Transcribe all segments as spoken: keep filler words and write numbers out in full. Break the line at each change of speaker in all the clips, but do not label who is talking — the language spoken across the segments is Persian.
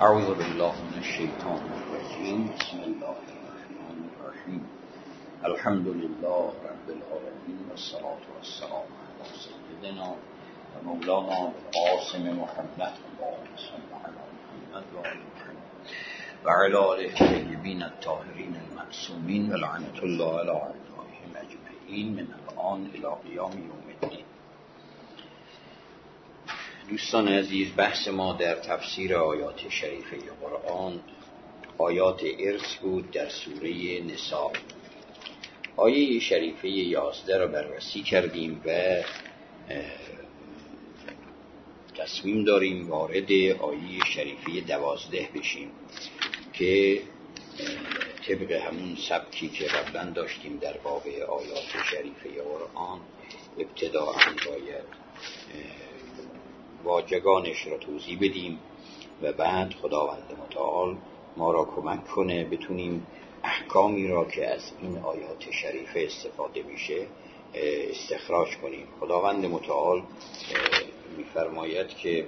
اعوذ بالله من الشیطان الرجیم. بسم الله الرحمن الرحیم. الحمد لله رب العالمین و الصلاة والسلام علی سیدنا و مولانا قاسم محمد و محمد و آل محمد و علی آله الطیبین الطاهرین المعصومین و لعنة الله علی اعدائهم اجمعین من الآن الی قیام یوم الدین. دوستان عزیز، بحث ما در تفسیر آیات شریفه قرآن آیات ارث بود در سوره نساء. آیه شریفه یازده را بررسی کردیم و تصمیم داریم وارد آیه شریفه دوازده بشیم که طبق همون سبکی که قبلا داشتیم در باب آیات شریفه قرآن ابتداء باید واجگانش را توضیح بدیم و بعد خداوند متعال ما را کمک کنه بتونیم احکامی را که از این آیات شریفه استفاده میشه استخراج کنیم. خداوند متعال میفرماید که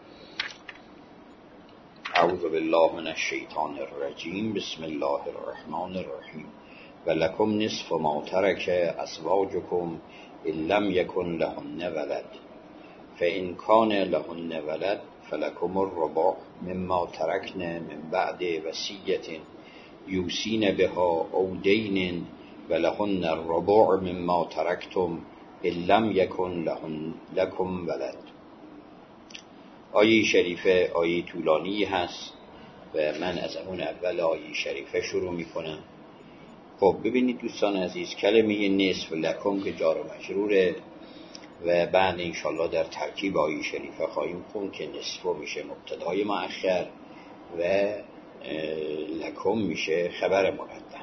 اعوذ بالله من الشیطان الرجیم. بسم الله الرحمن الرحیم. ولکم نصف ما ترک ازواجکم ان لم یکن لهن ولد فإن كان لهن ولد فلكم الربع مما تركن من بعد وصية يوصين بها أو دين ولهن الربع مما تركتم إن لم يكن لهن لكم ولد. آیه شریفه آیه طولانی هست و من از اون اول آیه شریفه شروع می کنم. خب ببینید دوستان عزیز، کلمه نصف لکم که جار و مجروره و بعد انشالله در ترکیب آیه شریفه خواهیم خوند که نصف میشه مبتدای مؤخر و لکم میشه خبر مقدم.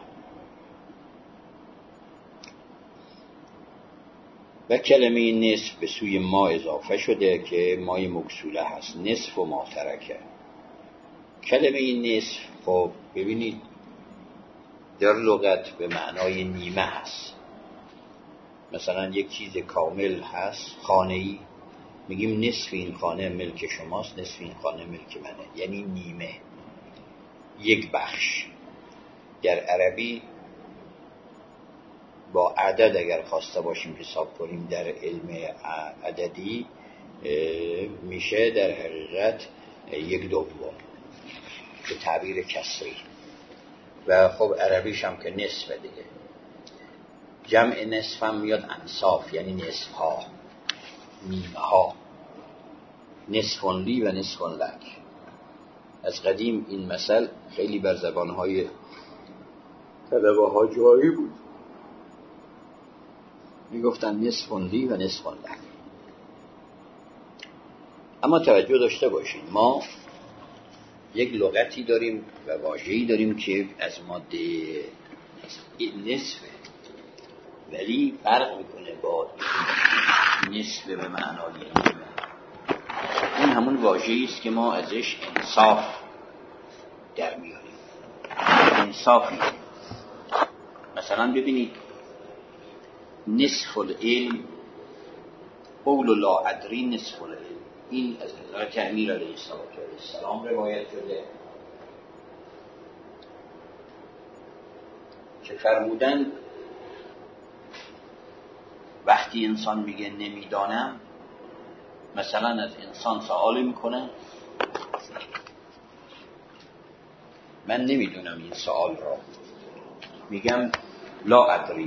و کلمه نصف به سوی ما اضافه شده که مای مکسوله هست، نصف و ما ترکه. کلمه نصف خب ببینید در لغت به معنای نیمه هست. مثلا یک چیز کامل هست، خانه‌ای، میگیم نصف این خانه ملک شماست، نصف این خانه ملک منه، یعنی نیمه، یک بخش. در عربی با عدد اگر خواسته باشیم حساب کنیم در علم عددی میشه در حقیقت یک دوم به تعبیر کسری و خب عربیش هم که نصف دیگه. جمع نصف هم میاد انصاف، یعنی نصف ها، نیمه ها، نصف لی و نصف لک. از قدیم این مثل خیلی بر زبانهای طلبه ها جاری بود، میگفتن نصف لی و نصف لک. اما توجه داشته باشین، ما یک لغتی داریم و واژه‌ای داریم که از ماده نصفه، ولی فرق میکنه با نصف به معنای نیمه. این همون واژه‌ای است که ما ازش انصاف در میاریم، انصافی. مثلا ببینید نصف العلم قول لا ادری نصف العلم، این از حضرت امیر علیه السلام روایت شده که فرمودند وقتی انسان میگه نمیدانم، مثلا از انسان سوال میکنه من نمیدونم این سوال را، میگم لا ادری.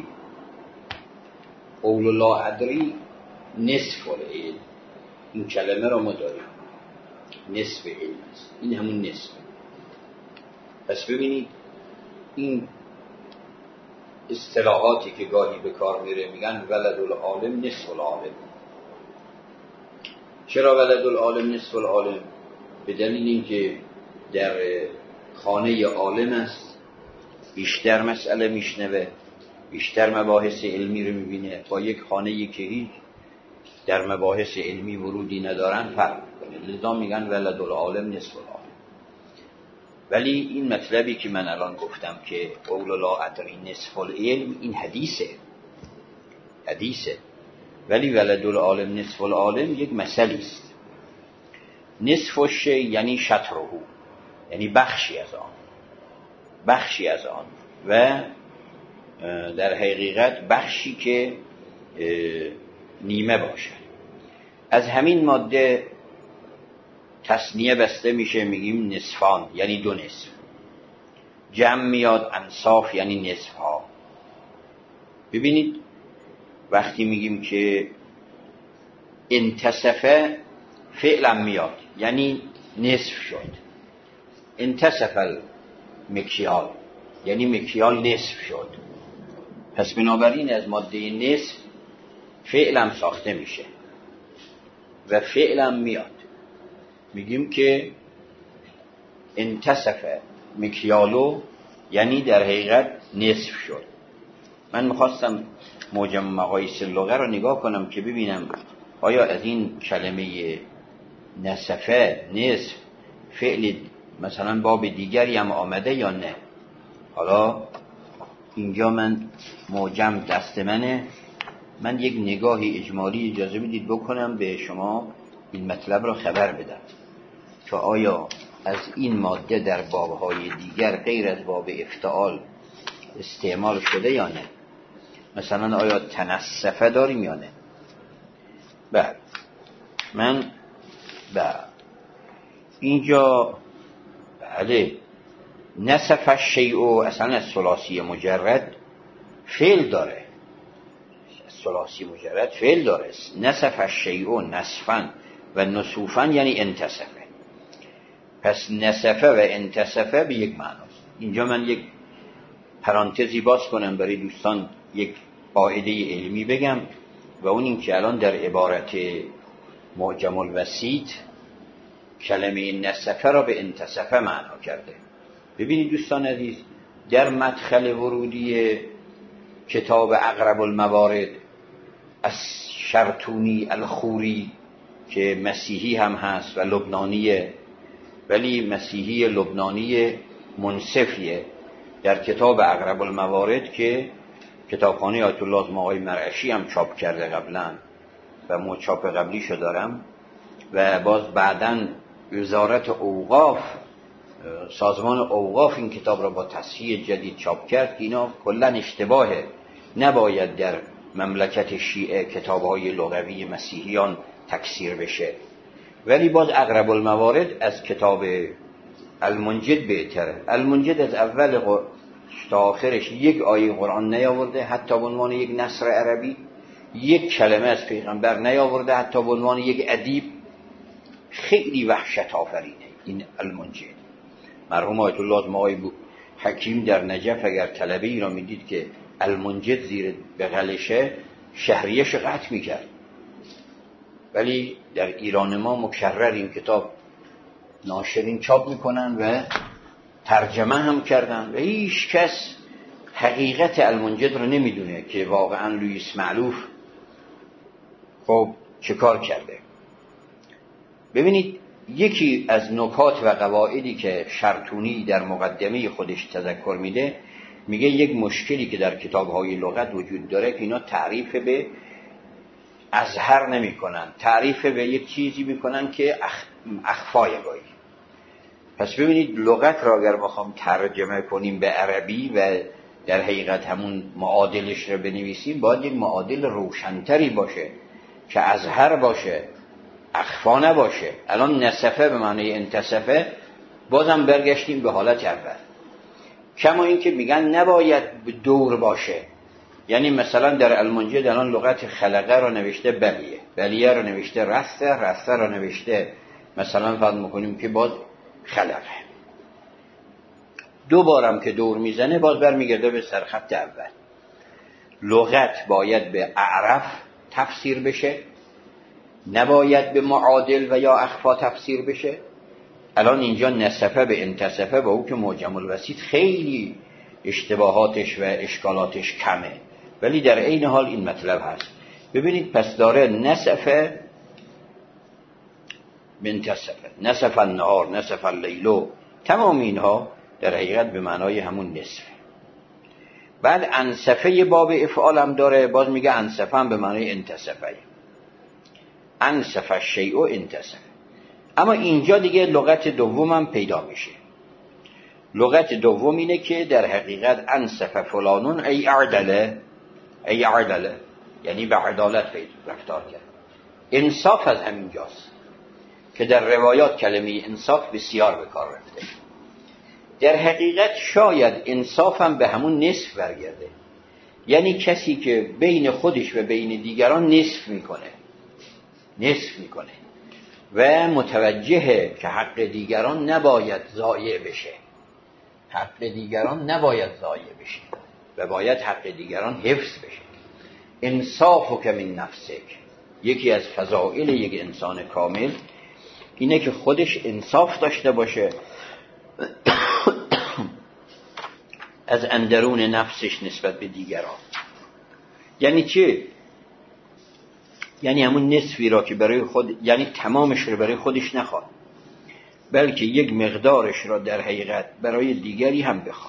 قول لا ادری نصف العلم، این کلمه را ما داریم، نصف علم است، این همون نصف. پس ببینید این اصطلاحاتی که گاهی به کار میره، میگن ولد العالم نصف العالم. چرا ولد العالم نصف العالم؟ به دلیل اینکه در خانه عالم است، بیشتر مسئله میشنوه، بیشتر مباحث علمی رو میبینه، با یک خانه‌ای که هیچ در مباحث علمی ورودی ندارن فرق میکنه. لذا میگن ولد العالم نصف العالم. ولی این مطلبی که من الان گفتم که قول لا ادری نصف العلم، این حدیثه حدیثه ولی ولد العالم نصف العالم یک مسئله است. نصف الشیء یعنی شطره، یعنی بخشی از آن، بخشی از آن و در حقیقت بخشی که نیمه باشد. از همین ماده تثنیه بسته میشه، میگیم نصفان یعنی دو نصف. جمع میاد انصاف یعنی نصف ها. ببینید وقتی میگیم که انتصفه فعلا میاد یعنی نصف شد. انتصف المکیال یعنی مکیال نصف شد. پس بنابراین از ماده نصف فعلا ساخته میشه و فعلا میاد. میگیم که انتصف مکیالو یعنی در حقیقت نصف شد. من میخواستم موجم مقایس لغه رو نگاه کنم که ببینم آیا از این کلمه نصفه نصف فعل مثلا باب دیگری هم آمده یا نه. حالا اینجا من موجم دست منه، من یک نگاهی اجمالی اجازه بدید بکنم به شما این مطلب را خبر بدم که آیا از این ماده در بابهای دیگر غیر از باب افتعال استعمال شده یا نه. مثلا آیا تنصفه داریم یا نه. بعد من بعد اینجا بله نصف الشیء اصلا از ثلاثی مجرد فعل داره، ثلاثی مجرد فعل داره. نصف الشیء نصفا و نصوفا یعنی انتصفه. پس نصفه و انتصفه به یک معناست. اینجا من یک پرانتزی باز کنم برای دوستان، یک قاعده علمی بگم و اون این که الان در عبارت معجم الوسیط کلمه نصفه را به انتصفه معنا کرده. ببینید دوستان عزیز، در مدخل ورودی کتاب اقرب الموارد از شرطونی الخوری که مسیحی هم هست و لبنانیه، ولی مسیحی لبنانی منصفیه، در کتاب اقرب الموارد که کتابخانه آیت الله اعظم آقای مرعشی هم چاپ کرده قبلا و ما چاپ قبلیشو دارم و باز بعداً وزارت اوقاف سازمان اوقاف این کتاب را با تصحیح جدید چاپ کرد. اینا کلا اشتباهه، نباید در مملکت شیعه کتاب‌های لغوی مسیحیان تکثیر بشه. ولی باز اقرب الموارد از کتاب المنجد بهتره. المنجد از اول تا آخرش یک آیه قرآن نیاورده حتی به عنوان یک نثر عربی، یک کلمه از پیغمبر نیاورده حتی به عنوان یک ادیب. خیلی وحشت آفرینه این المنجد. مرحوم آیت الله اعظم آقای حکیم در نجف اگر طلبه ای را میدید که المنجد زیر بغلشه شهریه‌اش قطع میکرد. ولی در ایران ما مکرر این کتاب ناشرین چاپ میکنن و ترجمه هم کردن و هیچ کس حقیقت المنجد رو نمیدونه که واقعا لوئیس معلوف خب چه کار کرده. ببینید یکی از نکات و قواعدی که شرطونی در مقدمه خودش تذکر میده، میگه یک مشکلی که در کتاب‌های لغت وجود داره که اینا تعریف به اظهر نمی کنن، تعریف به یک چیزی میکنن که اخ... اخفای گاهی. پس ببینید لغت را اگر بخوام ترجمه کنیم به عربی و در حقیقت همون معادلش رو بنویسیم، باید یک معادل روشنتری باشه که اظهر باشه، اخفا نباشه. الان نصفه به معنی انتصفه، بازم برگشتیم به حالت اول. کما این که میگن نباید دور باشه، یعنی مثلا در المنجد الان لغت خلقه رو نوشته بلیه، بلیه رو نوشته رسته، رسته رو نوشته مثلا فرض میکنیم که باز خلقه. دو بارم که دور میزنه باز برمیگرده به سرخط اول. لغت باید به اعرف تفسیر بشه، نباید به معادل و یا اخفا تفسیر بشه. الان اینجا نصفه به انتصفه با او که معجم الوسیط خیلی اشتباهاتش و اشکالاتش کمه، ولی در عین حال این مطلب هست. ببینید پس داره نصفه به انتصفه، نصف النهار، نصف اللیلو، تمام اینها در حقیقت به معنای همون نصفه. بعد انصفه باب افعال هم داره، باز میگه انصفه هم به معنای انتصفه، انصف الشیء انتصف. اما اینجا دیگه لغت دوم هم پیدا میشه. لغت دوم اینه که در حقیقت انصف فلانون ای عدله، ای عدله یعنی به عدالت رفتار کرد. انصاف از همینجاست که در روایات کلمه انصاف بسیار به کار رفته. در حقیقت شاید انصاف هم به همون نصف برگرده، یعنی کسی که بین خودش و بین دیگران نصف میکنه نصف میکنه و متوجهه که حق دیگران نباید ضایع بشه، حق دیگران نباید ضایع بشه و باید حق دیگران حفظ بشه. انصافک من نفسک، یکی از فضائل یک انسان کامل اینه که خودش انصاف داشته باشه از اندرون نفسش نسبت به دیگران. یعنی چه؟ یعنی همون نصفی را که برای خود، یعنی تمامش رو برای خودش نخواد، بلکه یک مقدارش را در حقیقت برای دیگری هم بخواد.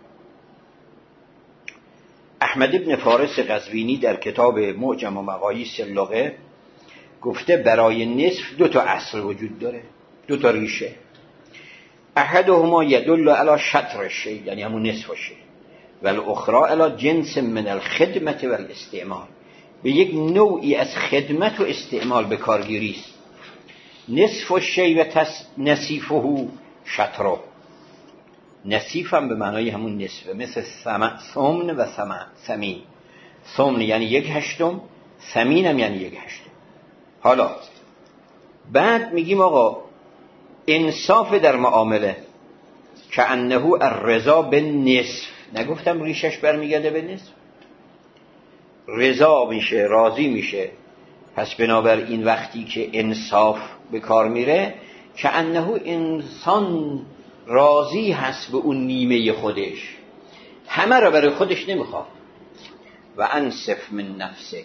احمد ابن فارس قزوینی در کتاب معجم و مقاییس اللغه گفته برای نصف دو تا اصل وجود داره، دو تا ریشه. احدهما یدل علی شطر الشیء، یعنی همون نصف الشیء، و الاخرى علی جنس من الخدمت و الاستعمال، به یک نوعی از خدمت و استعمال به کارگیری است. نصف الشیء و نصیفه شطره، نصیف هم به معنای همون نصفه، مثل ثمن و ثمین. ثمن یعنی یک هشتم، ثمین هم یعنی یک هشتم. حالا بعد میگیم آقا انصاف در معامله که انه الرضا بالنصف، نگفتم ریشش برمیگرده به نصف، رضا میشه، راضی میشه. پس بنابراین وقتی که انصاف به کار میره که انه انسان راضی هست به اون نیمه خودش، همه را برای خودش نمیخواد. و انصف من نفسک،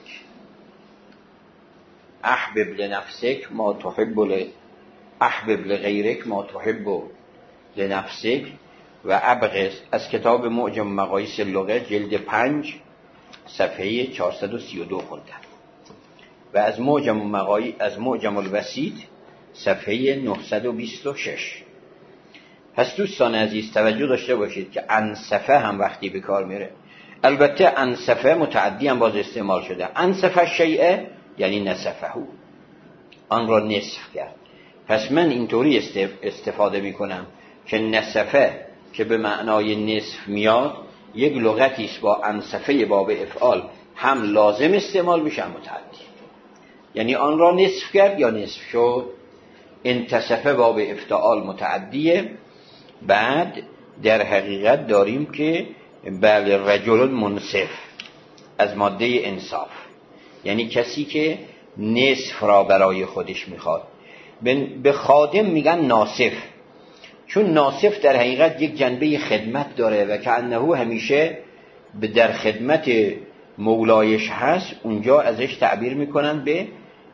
احبب لنفسک ما تحب ل احبب لغیرک ما تحب لنفسک. و ابغض، از کتاب معجم مقاییس اللغه جلد پنج صفحه چهارصد و سی و دو خوندم. و از معجم مقاییس، از معجم الوسیط صفحه نهصد و بیست و شش. پس دوستان عزیز توجه داشته باشید که انصفه هم وقتی به کار میره، البته انصفه متعدی هم باز استعمال شده. انصفه شیئه یعنی نصفه، آن را نصف کرد. پس من اینطوری استفاده میکنم که نصفه که به معنای نصف میاد یک لغتی است با انصفه باب افعال، هم لازم استعمال میشه هم متعدی، یعنی آن را نصف کرد یا نصف شد. انتصفه باب افتعال متعدیه. بعد در حقیقت داریم که بله رجل منصف از ماده انصاف، یعنی کسی که نصف را برای خودش میخواد. به خادم میگن ناصف، چون ناصف در حقیقت یک جنبه خدمت داره و که انه همیشه در خدمت مولایش هست، اونجا ازش تعبیر میکنن به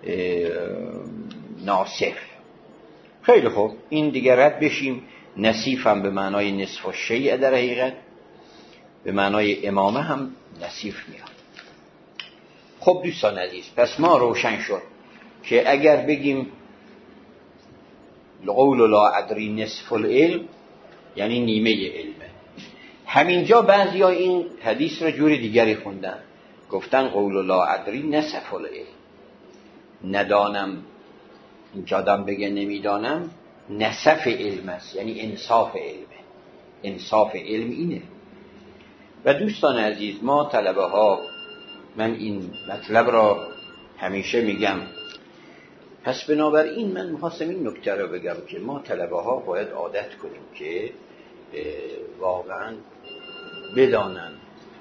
ناصف. خیلی خوب، این دیگه رد بشیم. نصیف هم به معنای نصف و شیء در حقیقت، به معنای امامه هم نصیف میاد. خب دوستان عزیز، پس ما روشن شد که اگر بگیم قول لا ادری نصف العلم یعنی نیمه علمه. همینجا بعضی ها این حدیث را جور دیگری خوندن، گفتن قول لا ادری نصف العلم، ندانم، این آدم بگه نمیدانم نصف علم است، یعنی انصاف علمه. انصاف علم اینه. و دوستان عزیز ما طلبه ها، من این مطلب را همیشه میگم، پس بنابراین من میخواستم این نکته را بگم که ما طلبه ها باید عادت کنیم که واقعا بدانن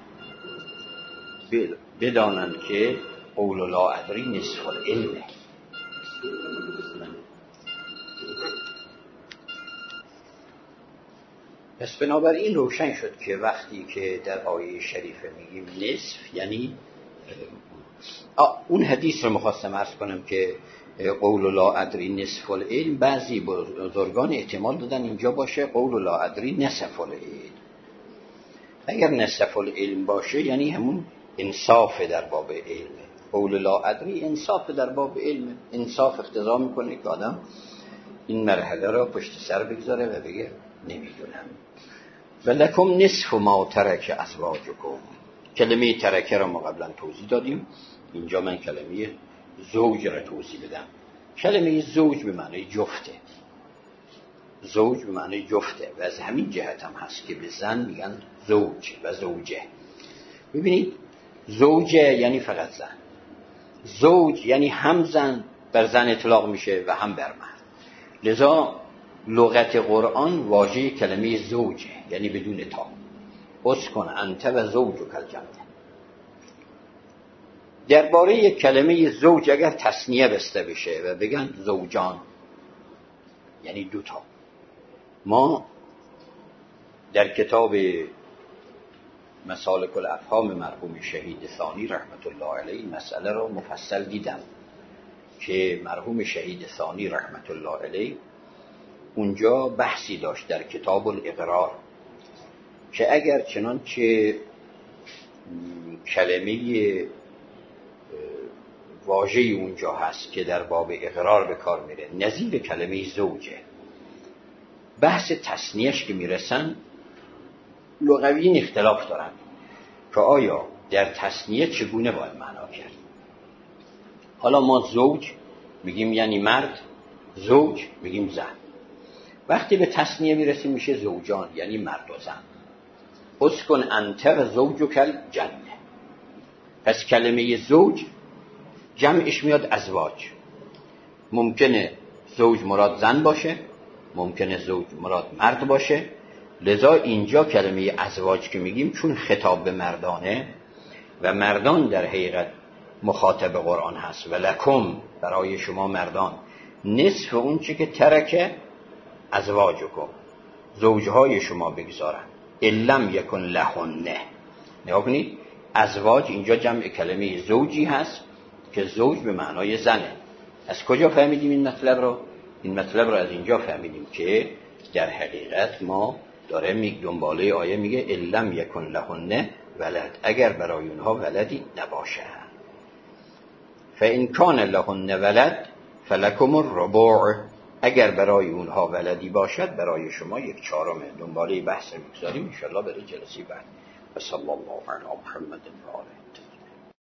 بدانن که قول لا ادری نصف العلمه. پس بنابراین روشن شد که وقتی که در آیه شریفه میگیم نصف یعنی اون حدیث رو مخواستم عرض کنم که قول لا ادری نصف العلم، بعضی بزرگان احتمال دادن اینجا باشه قول لا ادری نصف العلم. اگر نصف العلم باشه یعنی همون انصاف در باب علمه. قول لا ادری انصاف در باب علمه. انصاف اقتضا میکنه که آدم این مرحله را پشت سر بگذاره و بگه نمیدونم. ولکم نصف ما ترک ازواجکم. کلمه ترکه را ما قبلا توضیح دادیم، اینجا من کلمه زوج را توضیح بدم. کلمه زوج به معنی جفته، زوج به معنی جفته و از همین جهت هم هست که به زن میگن زوج و زوجه. ببینید زوجه یعنی فقط زن، زوج یعنی هم زن بر زن اطلاق میشه و هم بر مرد. لذا لغت قرآن واژه کلمه زوجه یعنی بدون تا. اسکن انت و زوجک الجنه. درباره کلمه زوج اگر تثنیه بسته بشه و بگن زوجان یعنی دوتا، ما در کتاب مسالک الافهام مرحوم شهید ثانی رحمت الله علیه مسئله رو مفصل دیدم که مرحوم شهید ثانی رحمت الله علیه اونجا بحثی داشت در کتاب الاقرار که اگر چنانچه کلمه واژه اونجا هست که در باب اقرار به کار میره نظیر کلمه زوجه، بحث تثنیه‌اش که میرسن لغویین اختلاف دارن که آیا در تثنیه چگونه باید معنا کرد. حالا ما زوج میگیم یعنی مرد، زوج میگیم زن. وقتی به تثنیه میرسیم میشه زوجان یعنی مرد و زن. اسکن انت و زوجک الجنه. پس کلمه زوج جمعش میاد ازواج. ممکنه زوج مراد زن باشه، ممکنه زوج مراد مرد باشه. لذا اینجا کلمه ازواج که میگیم چون خطاب به مردانه و مردان در حقیقت مخاطب قرآن هست و لکم برای شما مردان نصف اون چه که ترکه ازواجکم زوجهای شما بگذارن الم یکن لهنه. نگاه کنید ازواج اینجا جمع کلمه زوجی هست که زوج به معنای زنه. از کجا فهمیدیم این مطلب رو؟ این مطلب رو از اینجا فهمیدیم که در حقیقت ما داره میگه دنباله آیه میگه الم یکن لهن ولد، اگر برای اونها ولدی نباشه. فان کان لهن ولد فلکم الربع، اگر برای اونها ولدی باشد برای شما یک چهارم. دنباله بحث میگذاریم ان شاء الله برای جلسه بعد. و صلی الله علی محمد و آله.